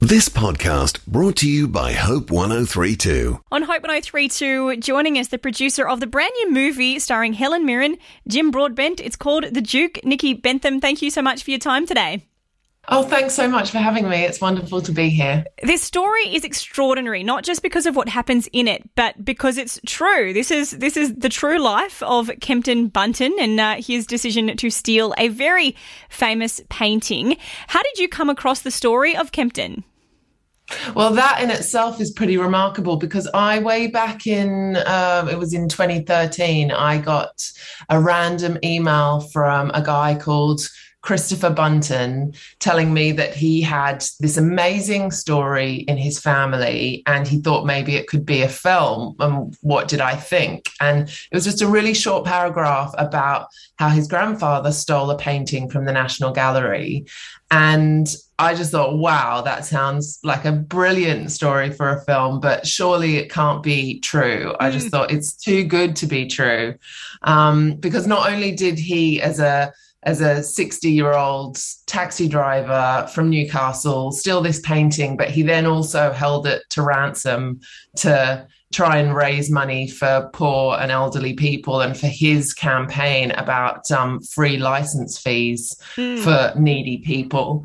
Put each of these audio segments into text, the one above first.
This podcast brought to you by Hope 1032. On Hope 1032, joining us, the producer of the brand new movie starring Helen Mirren, Jim Broadbent. It's called The Duke. Nikki Bentham, thank you so much for your time today. Oh, thanks so much for having me. It's wonderful to be here. This story is extraordinary, not just because of what happens in it, but because it's true. This is the true life of Kempton Bunton and his decision to steal a very famous painting. How did you come across the story of Kempton? Well, that in itself is pretty remarkable because way back in, it was in 2013, I got a random email from a guy called Christopher Bunton telling me that he had this amazing story in his family and he thought maybe it could be a film. And what did I think? And it was just a really short paragraph about how his grandfather stole a painting from the National Gallery. And I just thought, wow, that sounds like a brilliant story for a film, but surely it can't be true. I just thought it's too good to be true. Because not only did he, as a 60-year-old taxi driver from Newcastle, steal this painting, but he then also held it to ransom to try and raise money for poor and elderly people and for his campaign about free license fees for needy people.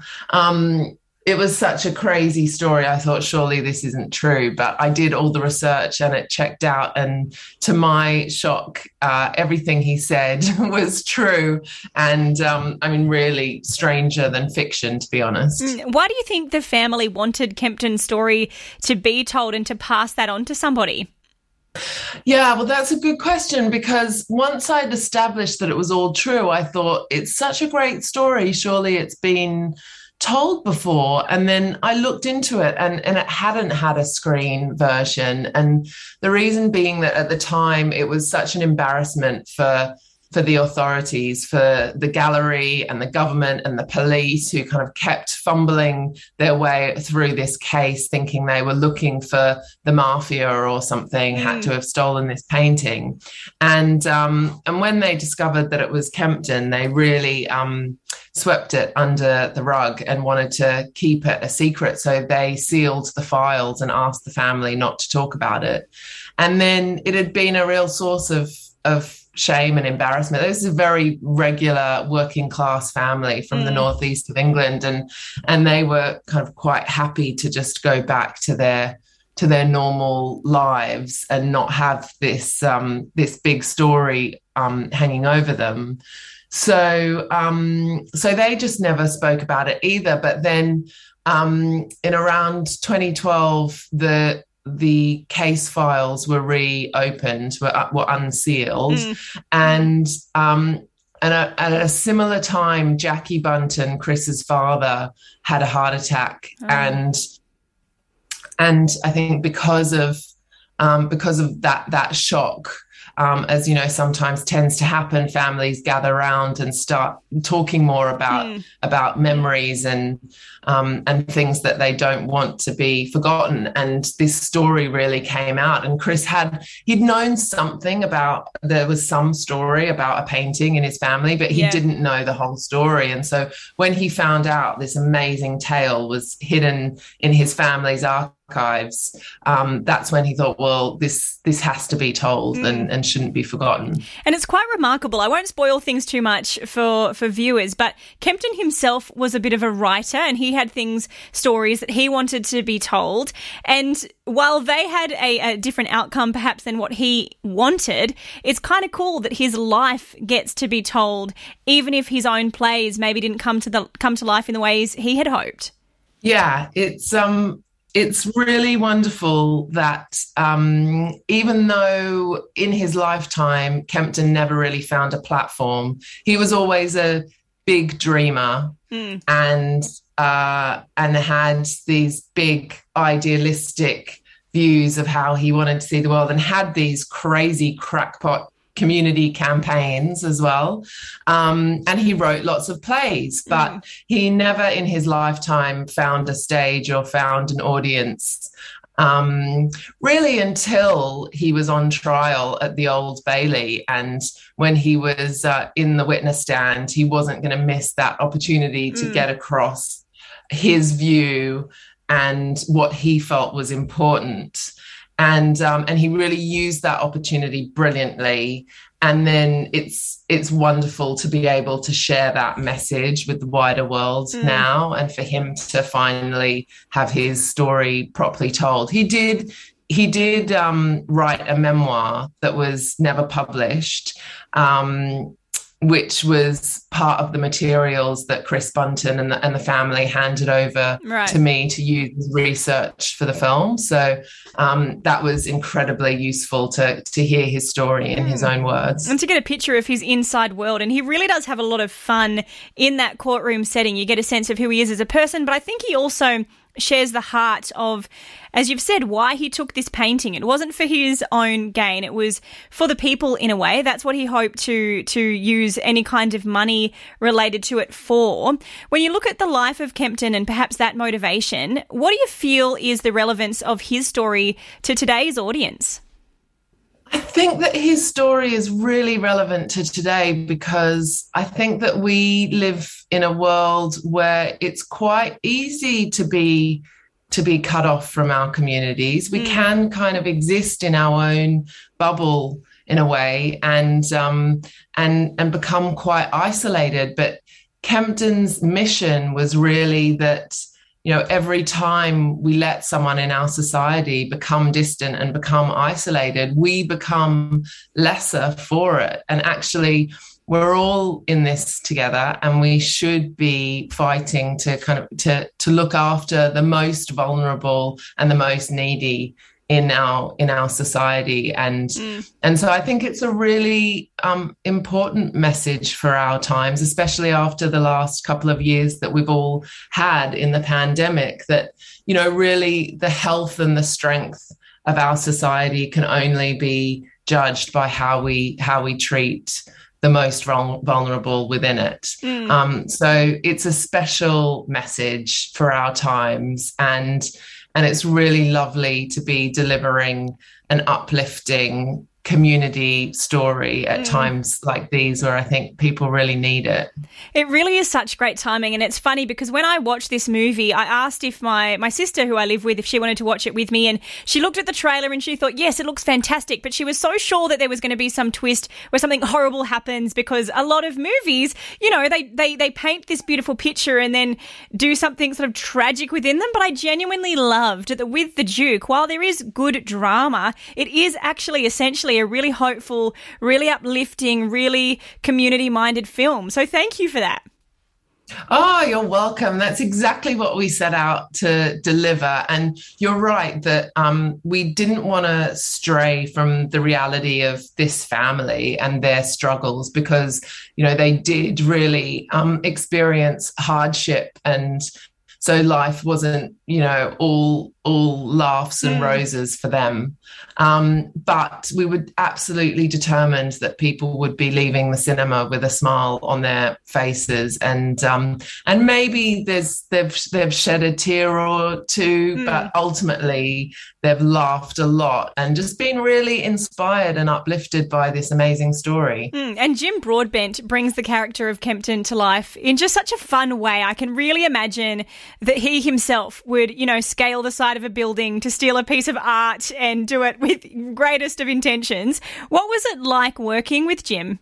It was such a crazy story. I thought, surely this isn't true. But I did all the research and it checked out. And to my shock, everything he said was true. And really stranger than fiction, to be honest. Why do you think the family wanted Kempton's story to be told and to pass that on to somebody? Yeah, well, that's a good question, because once I'd established that it was all true, I thought it's such a great story. Surely it's been told before. And then I looked into it and it hadn't had a screen version. And the reason being that at the time it was such an embarrassment for the authorities, for the gallery and the government and the police, who kind of kept fumbling their way through this case, thinking they were looking for the mafia or something, had to have stolen this painting. And when they discovered that it was Kempton, they really swept it under the rug and wanted to keep it a secret. So they sealed the files and asked the family not to talk about it. And then it had been a real source of shame and embarrassment. This is a very regular working class family from the northeast of England, and they were kind of quite happy to just go back to their normal lives and not have this big story hanging over them. So they just never spoke about it either. But then in around 2012, the case files were reopened, were unsealed, and at a similar time, Jackie Bunton, Chris's father, had a heart attack, and I think because of that shock. As you know, sometimes tends to happen, families gather around and start talking more about memories and things that they don't want to be forgotten. And this story really came out. And Chris he'd known something there was some story about a painting in his family, but he didn't know the whole story. And so when he found out this amazing tale was hidden in his family's archives, that's when he thought, well, this has to be told and shouldn't be forgotten. And it's quite remarkable. I won't spoil things too much for viewers, but Kempton himself was a bit of a writer, and he had stories that he wanted to be told. And while they had a different outcome perhaps than what he wanted, it's kind of cool that his life gets to be told, even if his own plays maybe didn't come to life in the ways he had hoped. Yeah, it's really wonderful that even though in his lifetime, Kempton never really found a platform, he was always a big dreamer and had these big idealistic views of how he wanted to see the world, and had these crazy crackpot community campaigns as well. And he wrote lots of plays, but he never in his lifetime found a stage or found an audience, really until he was on trial at the Old Bailey. And when he was in the witness stand, he wasn't going to miss that opportunity to get across his view and what he felt was important. And he really used that opportunity brilliantly. And then it's wonderful to be able to share that message with the wider world now, and for him to finally have his story properly told. He did write a memoir that was never published, which was part of the materials that Chris Bunton and the family handed over to me to use as research for the film. So that was incredibly useful to hear his story in his own words. And to get a picture of his inside world. And he really does have a lot of fun in that courtroom setting. You get a sense of who he is as a person, but I think he also shares the heart of, as you've said, why he took this painting. It wasn't for his own gain. It was for the people in a way. That's what he hoped to use any kind of money related to it for. When you look at the life of Kempton and perhaps that motivation, what do you feel is the relevance of his story to today's audience? I think that his story is really relevant to today, because I think that we live in a world where it's quite easy to be cut off from our communities. We can kind of exist in our own bubble in a way, and become quite isolated. But Kempton's mission was really that, you know, every time we let someone in our society become distant and become isolated, we become lesser for it. And actually, we're all in this together, and we should be fighting to kind of to look after the most vulnerable and the most needy in our society. And so I think it's a really important message for our times, especially after the last couple of years that we've all had in the pandemic, that, you know, really the health and the strength of our society can only be judged by how we treat the most vulnerable within it. So it's a special message for our times, and it's really lovely to be delivering an uplifting community story at times like these, where I think people really need it. It really is such great timing. And it's funny because when I watched this movie, I asked if my sister, who I live with, if she wanted to watch it with me, and she looked at the trailer and she thought, yes, it looks fantastic, but she was so sure that there was going to be some twist where something horrible happens, because a lot of movies, you know, they paint this beautiful picture and then do something sort of tragic within them. But I genuinely loved that with The Duke, while there is good drama, it is actually essentially a really hopeful, really uplifting, really community-minded film. So thank you for that. Oh, you're welcome. That's exactly what we set out to deliver. And you're right that we didn't want to stray from the reality of this family and their struggles, because, you know, they did really experience hardship, and so life wasn't, you know, all laughs and roses for them. But we were absolutely determined that people would be leaving the cinema with a smile on their faces, and maybe they've shed a tear or two, but ultimately they've laughed a lot and just been really inspired and uplifted by this amazing story. And Jim Broadbent brings the character of Kempton to life in just such a fun way. I can really imagine that he himself would, you know, scale the side of a building to steal a piece of art and do it with greatest of intentions. What was it like working with Jim?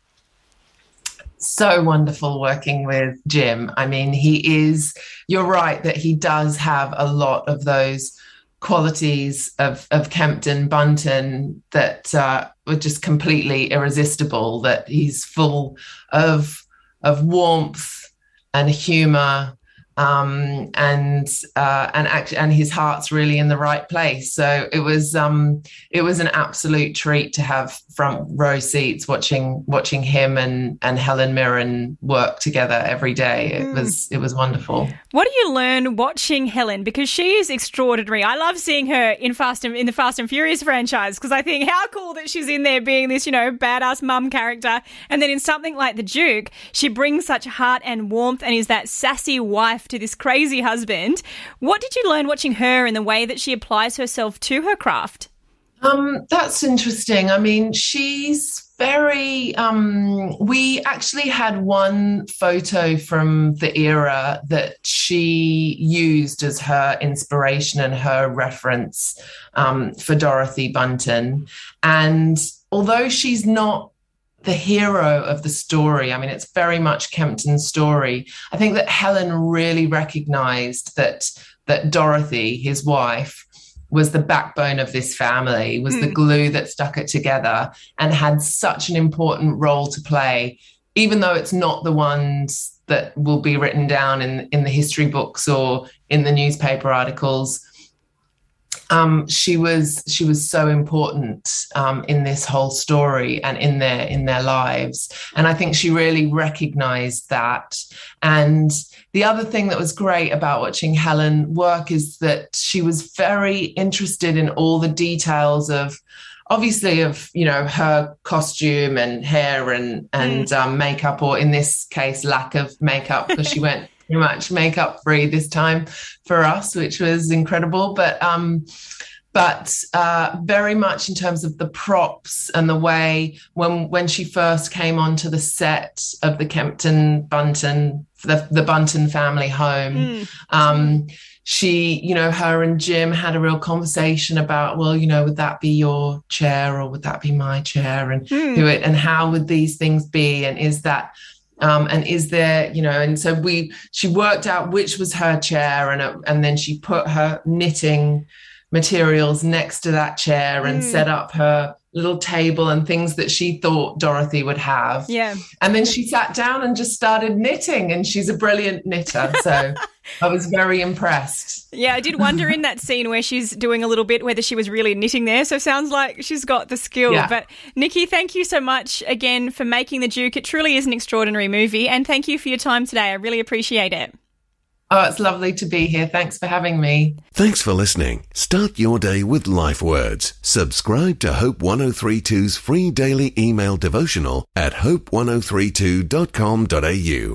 So wonderful working with Jim. I mean, you're right that he does have a lot of those qualities of Kempton Bunton that were just completely irresistible, that he's full of warmth and humour, and his heart's really in the right place. So it was an absolute treat to have front row seats watching him and Helen Mirren work together every day. It was wonderful. What do you learn watching Helen? Because she is extraordinary. I love seeing her in the Fast and Furious franchise, because I think how cool that she's in there being this, you know, badass mum character, and then in something like The Duke, she brings such heart and warmth and is that sassy wife to this crazy husband. What did you learn watching her in the way that she applies herself to her craft? That's interesting. I mean, she's very, we actually had one photo from the era that she used as her inspiration and her reference for Dorothy Bunton. And although she's not the hero of the story, I mean, it's very much Kempton's story, I think that Helen really recognized that Dorothy, his wife, was the backbone of this family, was the glue that stuck it together, and had such an important role to play, even though it's not the ones that will be written down in the history books or in the newspaper articles. She was so important in this whole story and in their lives. And I think she really recognized that. And the other thing that was great about watching Helen work is that she was very interested in all the details of, obviously, of, you know, her costume and hair and makeup, or in this case, lack of makeup, because she went pretty much makeup free this time for us, which was incredible. But very much in terms of the props and the way when she first came onto the set of the Kempton-Bunton, the Bunton family home, she, you know, her and Jim had a real conversation about, well, you know, would that be your chair or would that be my chair, and and how would these things be, and is that and is there, you know, and so she worked out which was her chair, and then she put her knitting materials next to that chair and set up her little table and things that she thought Dorothy would have. Yeah. And then she sat down and just started knitting, and she's a brilliant knitter. So I was very impressed. Yeah, I did wonder in that scene where she's doing a little bit whether she was really knitting there. So it sounds like she's got the skill. Yeah. But Nikki, thank you so much again for making The Duke. It truly is an extraordinary movie. And thank you for your time today. I really appreciate it. Oh, it's lovely to be here. Thanks for having me. Thanks for listening. Start your day with Life Words. Subscribe to Hope 1032's free daily email devotional at hope1032.com.au.